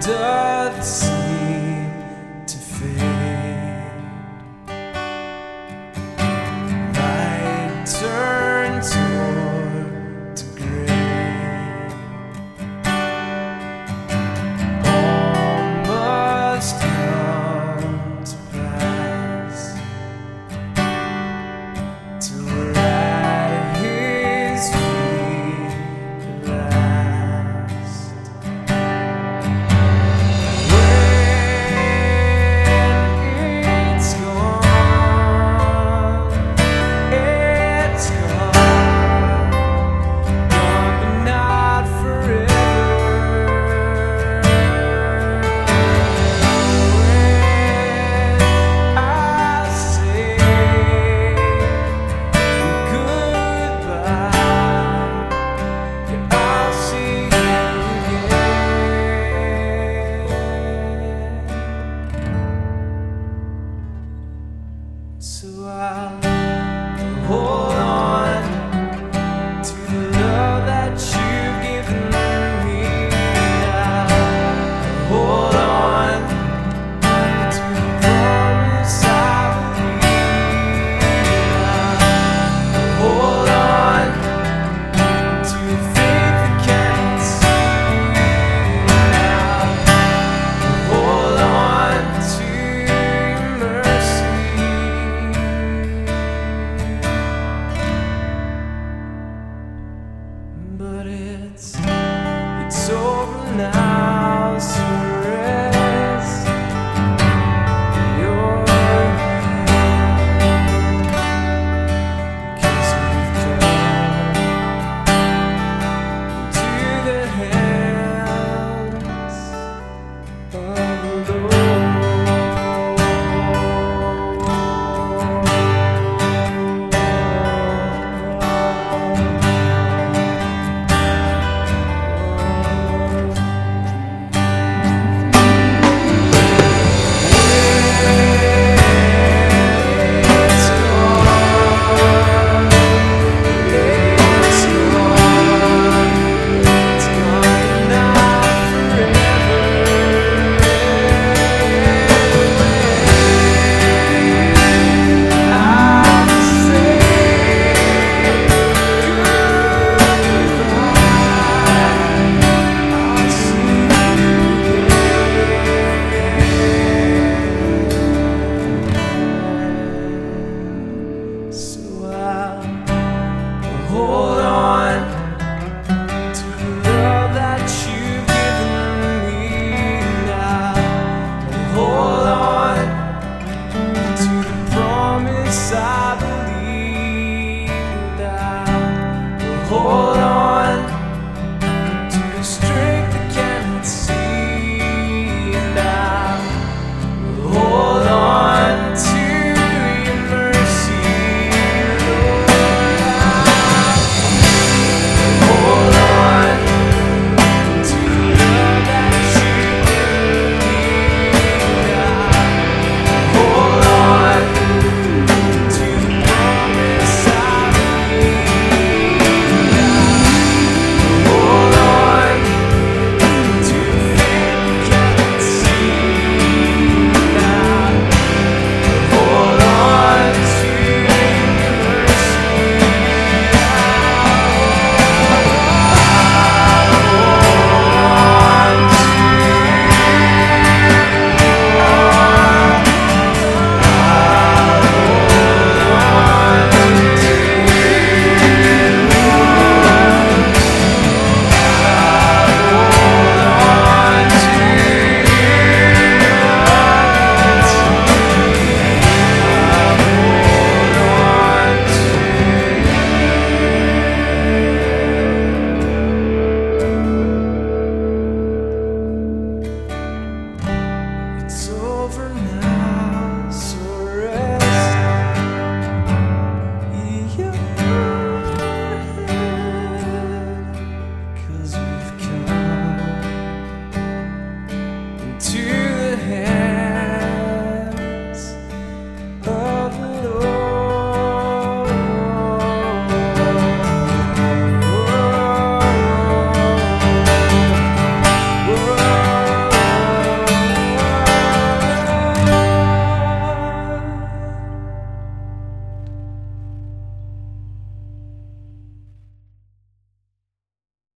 doth seem to fade. Light turn toward to gray. All must come to pass till we're at His feet at last. So I'll hold on to the love that you've given me. I'll hold on to the promise I believe. I'll hold on to the faith that can't see. I'll hold on to your mercy. But it's over now.